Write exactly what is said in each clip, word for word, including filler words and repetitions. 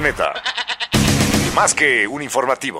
Corneta. Más que un informativo.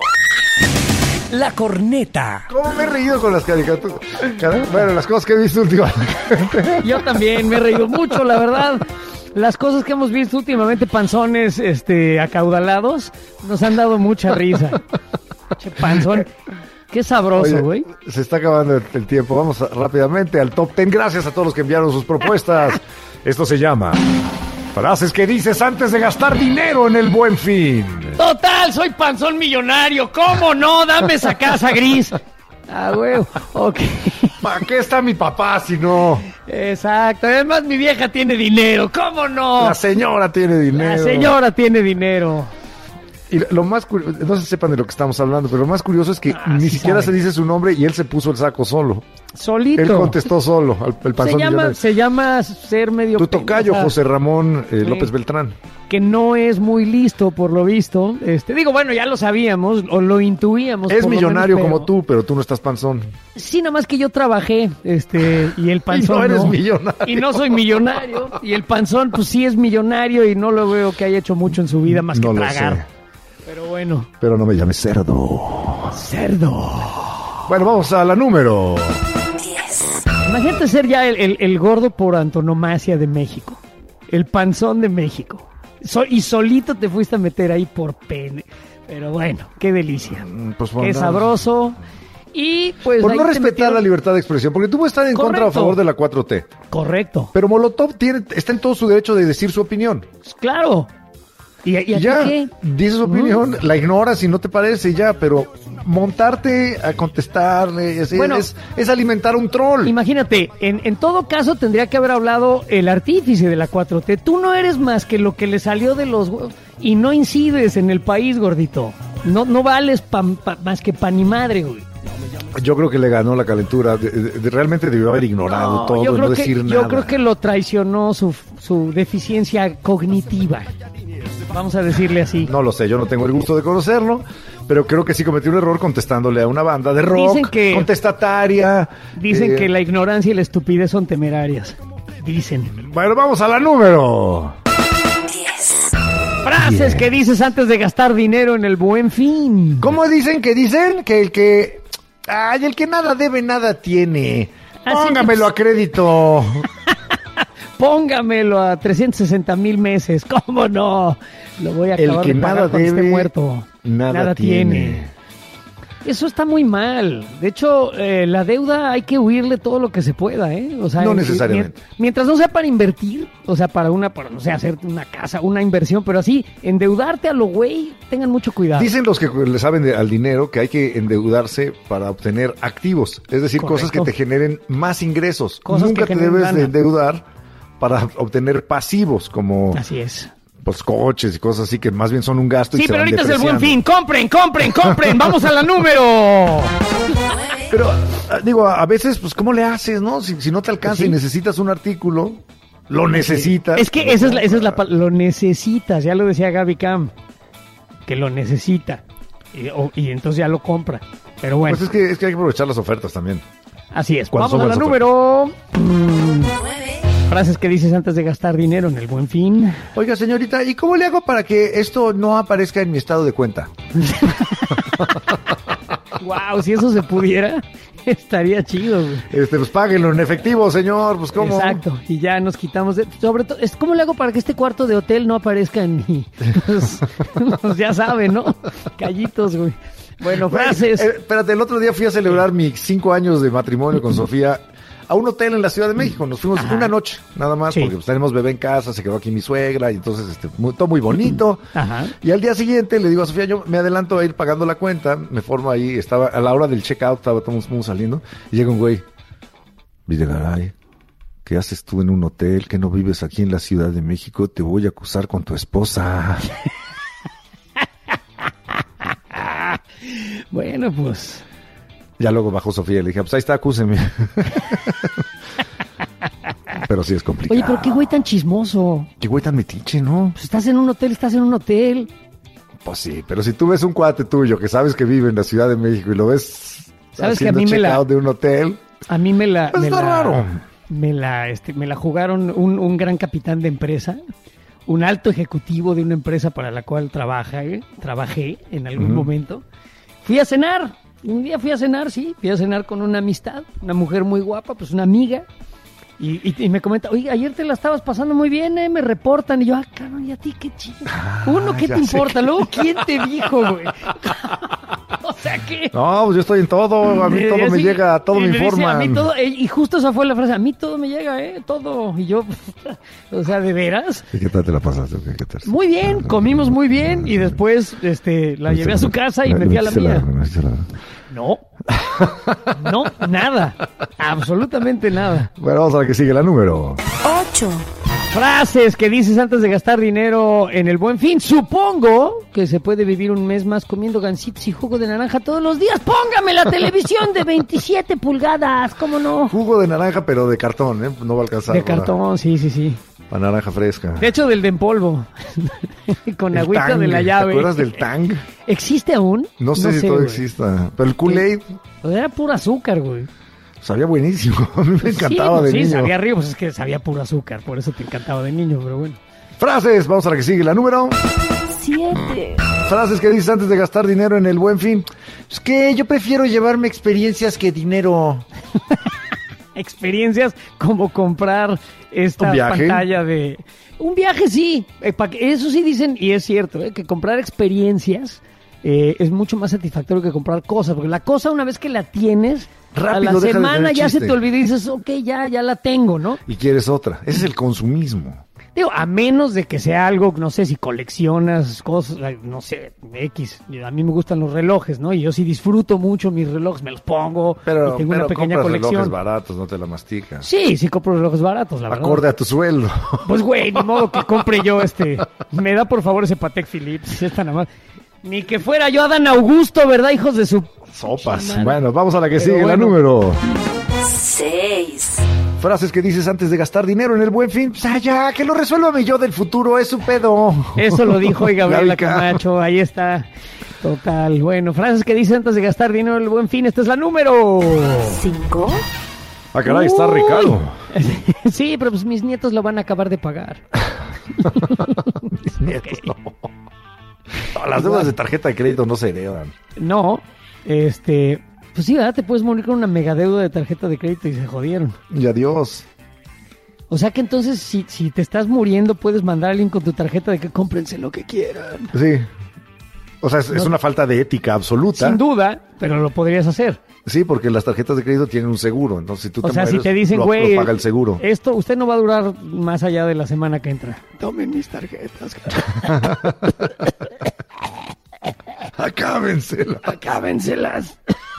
La Corneta. ¿Cómo me he reído con las caricaturas? Bueno, las cosas que he visto últimamente. Yo también me he reído mucho, la verdad. Las cosas que hemos visto últimamente, panzones este, acaudalados, nos han dado mucha risa. Che, panzón. Qué sabroso, güey. Se está acabando el, el tiempo. Vamos a, rápidamente al top ten. Gracias a todos los que enviaron sus propuestas. Esto se llama frases que dices antes de gastar dinero en el Buen Fin. Total, soy panzón millonario. ¿Cómo no? Dame esa casa gris. Ah, güey. Ok. ¿Para qué está mi papá si no? Exacto. Además, mi vieja tiene dinero. ¿Cómo no? La señora tiene dinero. La señora tiene dinero. Y lo más curioso, no se sepan de lo que estamos hablando, pero lo más curioso es que ah, ni sí siquiera saben. se dice su nombre y él se puso el saco solo. Solito. Él contestó solo, al, el panzón se llama, millonario. se llama ser medio... Tu tocayo, pendeja, José Ramón eh, sí. López Beltrán. Que no es muy listo, por lo visto. Este, digo, bueno, ya lo sabíamos, o lo intuíamos. Es por lo millonario menos, pero... como tú, pero tú no estás panzón. Sí, nada más que yo trabajé, este, y el panzón Y no eres no. millonario. Y no soy millonario. Y el panzón, pues sí es millonario y no lo veo que haya hecho mucho en su vida más No que lo tragar. sé. Pero bueno. Pero no me llames cerdo. Cerdo. Bueno, vamos a la número. Imagínate ser ya el, el, el gordo por antonomasia de México. El panzón de México. So, y solito te fuiste a meter ahí por pene. Pero bueno, qué delicia. Pues, qué bueno, sabroso. Y pues por ahí no te respetar metieron... la libertad de expresión, porque tú puedes estar en Correcto. contra o a favor de la cuatro T. Correcto. Pero Molotov tiene, está en todo su derecho de decir su opinión. Claro. ¿Y, y a Ya, qué? dice su opinión, uh-huh. La ignoras si no te parece ya, pero montarte a contestarle es, Bueno, es, es alimentar un troll. Imagínate, en, en todo caso tendría que haber hablado el artífice de la cuatro T. Tú no eres más que lo que le salió de los huevos y no incides en el país, gordito. No, no vales pa, pa, más que pan y madre, güey. Yo creo que le ganó la calentura. De, de, de, realmente debió haber ignorado No, todo yo y creo no que, decir yo nada. creo que lo traicionó su, su deficiencia cognitiva. Vamos a decirle así. No lo sé, yo no tengo el gusto de conocerlo, pero creo que sí cometió un error contestándole a una banda de rock Dicen que, contestataria. Dicen eh, que la ignorancia y la estupidez son temerarias. Dicen. Bueno, vamos a la número. Frases Diez. que dices antes de gastar dinero en el Buen Fin. ¿Cómo dicen que dicen? Que el que... Ay, el que nada debe, nada tiene. Así Póngamelo que- a crédito. Póngamelo a trescientos sesenta mil meses. ¿Cómo no? Lo voy a El acabar que de pagar nada cuando esté debe, muerto. nada tiene. Eso está muy mal. De hecho, eh, la deuda hay que huirle todo lo que se pueda, ¿eh? O sea, No en- necesariamente. mien- Mientras no sea para invertir, o sea, para una, para, no sé, hacerte una casa, una inversión, pero así, endeudarte a lo güey, tengan mucho cuidado. Dicen los que le saben de- al dinero que hay que endeudarse para obtener activos, es decir, Correcto. cosas que te generen más ingresos. Cosas Nunca que te generen debes lana. de endeudar para obtener pasivos como Así es. pues coches y cosas así que más bien son un gasto y Sí, se pero van ahorita es el Buen depreciando. Fin. Compren, compren, compren. Vamos a la número. Pero ah, digo, a a veces pues ¿cómo le haces, no? Si, si no te alcanza Pues sí. y necesitas un artículo, lo necesitas. Es que esa es la, esa es la pa- lo necesitas, ya lo decía Gaby Cam, que lo necesita y, o- y entonces ya lo compra. Pero bueno, Pues es que, es que hay que aprovechar las ofertas también. así es. ¿cuándo Vamos a son la las número. mm, frases que dices antes de gastar dinero en el Buen Fin. Oiga, señorita, ¿y cómo le hago para que esto no aparezca en mi estado de cuenta? Wow, si eso se pudiera, estaría chido, güey. Este, pues páguenlo en efectivo, señor, pues cómo. Exacto, y ya nos quitamos de... Sobre todo, es ¿cómo le hago para que este cuarto de hotel no aparezca en mi... Pues, pues ya saben, ¿no? Callitos, güey. Bueno, frases. Eh, espérate, el otro día fui a celebrar mis cinco años de matrimonio con Sofía a un hotel en la Ciudad de México. Nos fuimos Ajá. una noche, nada más, Sí. porque pues, tenemos bebé en casa, se quedó aquí mi suegra, y entonces este, muy, todo muy bonito. Ajá. Y al día siguiente le digo a Sofía, yo me adelanto a ir pagando la cuenta, me formo ahí, estaba a la hora del checkout, estaba todo el mundo saliendo, y llega un güey, Videgaray, ¿qué haces tú en un hotel que no vives aquí en la Ciudad de México? Te voy a acusar con tu esposa. Bueno, pues... Ya luego bajó Sofía y le dije, pues ahí está, acúseme. Pero sí es complicado. Oye, pero qué güey tan chismoso. Qué güey tan metiche, ¿no? Pues estás en un hotel, estás en un hotel. Pues sí, pero si tú ves un cuate tuyo que sabes que vive en la Ciudad de México y lo ves ¿Sabes que a haciendo mí me la- checkout de un hotel, A mí me la... pues me está la, raro. Me la, este, me la jugaron un, un gran capitán de empresa. un alto ejecutivo de una empresa para la cual trabaja, ¿eh? trabajé en algún uh-huh. momento. Fui a cenar, un día fui a cenar, sí, fui a cenar con una amistad, una mujer muy guapa, pues una amiga. Y, y, y me comenta, oye, ayer te la estabas pasando muy bien, ¿eh? Me reportan. Y yo, ah, cabrón, ¿y a ti qué chido? Ah, Uno, ¿qué te importa? Que... Luego, ¿quién te dijo, güey? O sea, ¿qué? No, pues yo estoy en todo, a mí todo me, me llega, todo me, me informa. Dice, a mí todo, y justo esa fue la frase, a mí todo me llega, ¿eh? Todo. Y yo, o sea, ¿de veras? ¿Y qué tal te la pasaste? ¿Qué, qué tal? Muy bien, comimos muy bien, y después este, la llevé a su casa y me fui a la mía. No, no, nada, absolutamente nada. Bueno, vamos a la que sigue, la número ocho. Frases que dices antes de gastar dinero en el Buen Fin. Supongo que se puede vivir un mes más comiendo gansitos y jugo de naranja todos los días. Póngame la televisión de veintisiete pulgadas, ¿cómo no? Jugo de naranja, pero de cartón, ¿eh? No va a alcanzar. De cartón, sí, sí, sí. Para naranja fresca. De hecho, del de en polvo. Con agüita Tang, de la llave. ¿Te acuerdas del Tang? ¿Existe aún? No sé no si sé, todo güey. exista. Pero el Kool-Aid... Era puro azúcar, güey. Sabía buenísimo. A mí me encantaba sí, de sí, niño. Sí, sabía rico, pues es que sabía puro azúcar. Por eso te encantaba de niño, pero bueno. Frases. Vamos a la que sigue. La número... siete. Frases que dices antes de gastar dinero en el Buen Fin. Es que yo prefiero llevarme experiencias que dinero. Experiencias como comprar esta pantalla de... Un viaje sí, eh, pa que, eso sí dicen, y es cierto, eh, que comprar experiencias eh, es mucho más satisfactorio que comprar cosas, porque la cosa una vez que la tienes, rápido, a la semana ya se te olvida y dices, ok, ya, ya la tengo, ¿no? Y quieres otra, ese es el consumismo. Digo, a menos de que sea algo, no sé, si coleccionas cosas, no sé, X. A mí me gustan los relojes, ¿no? Y yo sí disfruto mucho mis relojes, me los pongo pero, y tengo pero una pequeña compras colección. Relojes baratos, no te la masticas. Sí, sí compro relojes baratos, la verdad. Acorde a tu sueldo. Pues, güey, ni modo que compre yo este. Me da, por favor, ese Patek Philippe, si está nada más. Ni que fuera yo Adán Augusto, ¿verdad, hijos de su... Sopas. Chimana. Bueno, vamos a la que Pero sigue, bueno. la número... seis. Frases que dices antes de gastar dinero en el Buen Fin. Pues, ah, ya, que lo resuelva mi yo del futuro, es su pedo. Eso lo dijo hoy Gabriela Gabriela. Camacho, ahí está. Total. Bueno, frases que dices antes de gastar dinero en el Buen Fin. Esta es la número... cinco. Ah, caray, está Uy. Ricardo. Sí, pero pues mis nietos lo van a acabar de pagar. Mis nietos, no. No, las deudas de tarjeta de crédito no se heredan. No, este... Pues sí, ¿verdad? Te puedes morir con una mega deuda de tarjeta de crédito y se jodieron. Y adiós. O sea que entonces, si, si te estás muriendo, puedes mandar a alguien con tu tarjeta de que cómprense lo que quieran. Sí. O sea, es, No. es una falta de ética absoluta. Sin duda, pero lo podrías hacer. Sí, porque las tarjetas de crédito tienen un seguro. Entonces, si tú O te sea, mueres, si te dicen, lo, güey, lo paga el seguro. esto, usted no va a durar más allá de la semana que entra. Tomen mis tarjetas. Acábensela. Acábenselas.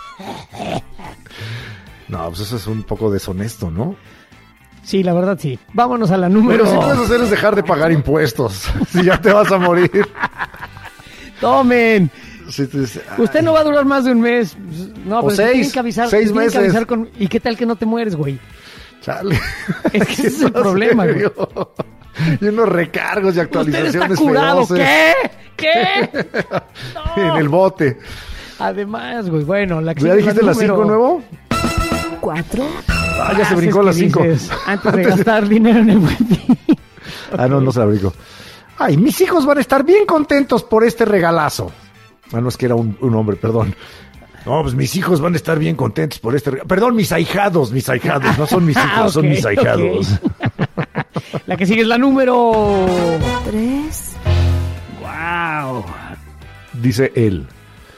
No, pues eso es un poco deshonesto, ¿no? Sí, la verdad sí. Vámonos a la número... Pero si puedes hacer es dejar de pagar impuestos. Si ya te vas a morir. Tomen. Si te dice, Usted ay, no va a durar más de un mes. No, O pero te seis, tienen que avisar. seis te tienen que meses. avisar con... ¿Y qué tal que no te mueres, güey? Chale. Es que ese es el problema, güey. Y unos recargos y Usted actualizaciones está curado. feroces. ¿Qué? ¿Qué? No. En el bote. Además, güey, bueno, la que ¿Ya sigue es dijiste la las cinco número- nuevo? cuatro. Ah, ya se Frases brincó que las cinco. dices Antes de gastar dinero en el Buen Fin. Ah, no, no se la brincó. Ay, mis hijos van a estar bien contentos por este regalazo. Ah, no, es que era un, un hombre, perdón. No, pues mis hijos van a estar bien contentos por este regalo. Perdón, mis ahijados, mis ahijados. No son mis hijos, Ah, son ok, mis ahijados. ok. La que sigue es la número... tres. Wow. Dice él.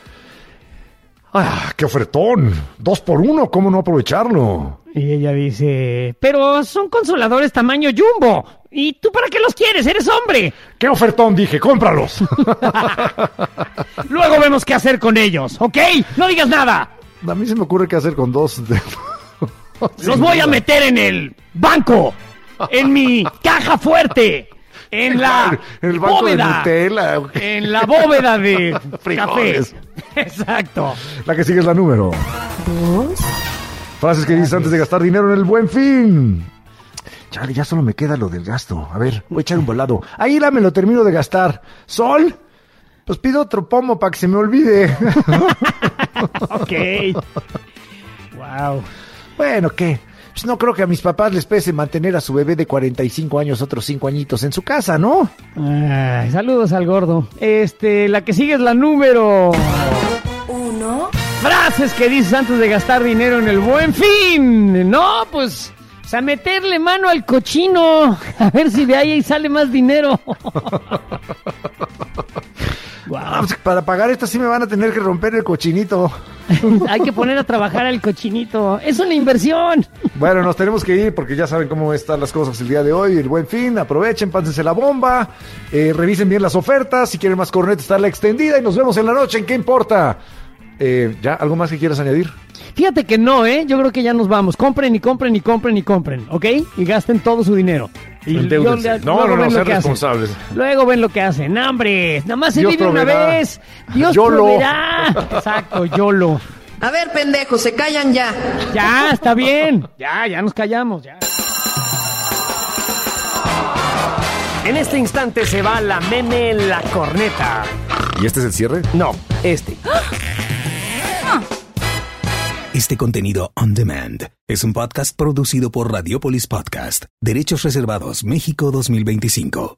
¡Ah, qué ofertón! Dos por uno, ¿cómo no aprovecharlo? Y ella dice, pero son consoladores tamaño jumbo. ¿Y tú para qué los quieres? ¡Eres hombre! ¡Qué ofertón! Dije, cómpralos. Luego vemos qué hacer con ellos, ¿ok? ¡No digas nada! A mí se me ocurre qué hacer con dos. de- Los voy a meter en el banco, en mi caja fuerte, en la En el banco bóveda, de Nutella. en la bóveda de café. Frijoles. Exacto. La que sigue es la número. Dos. Frases que dices antes de gastar dinero en el Buen Fin. Chale, ya solo me queda lo del gasto. A ver, voy a echar un volado. Ahí la me lo termino de gastar. ¿Sol? Pues pido otro pomo para que se me olvide. Ok. Wow. Bueno, ¿qué? Pues no creo que a mis papás les pese mantener a su bebé de cuarenta y cinco años otros cinco añitos en su casa, ¿no? Ay, saludos al gordo. Este, la que sigue es la número... Uno. Frases que dices antes de gastar dinero en el Buen Fin. No, pues... O sea, meterle mano al cochino. A ver si de ahí sale más dinero. Wow. Ah, pues para pagar esto sí me van a tener que romper el cochinito. Hay que poner a trabajar al cochinito. Es una inversión. Bueno, nos tenemos que ir porque ya saben cómo están las cosas el día de hoy. El Buen Fin, aprovechen, pánsense la bomba, eh, revisen bien las ofertas. Si quieren más corneta, está la extendida y nos vemos en la noche. ¿En qué importa? Eh, ¿Ya algo más que quieras añadir? Fíjate que no, ¿eh? Yo creo que ya nos vamos. Compren y compren y compren y compren, ¿ok? Y gasten todo su dinero. Y Endeúdense. yo- No, luego no, no, ven lo sean que hacen. responsables. Luego ven lo que hacen. ¡Hambre! Nada más se Dios vive una proveerá. vez. Dios YOLO. proveerá. Exacto, YOLO. A ver, pendejos, se callan ya. Ya, está bien. Ya, ya nos callamos, ya. En este instante se va la meme La Corneta. ¿Y este es el cierre? No, este. Este contenido on demand es un podcast producido por Radiopolis Podcast. Derechos reservados México dos mil veinticinco.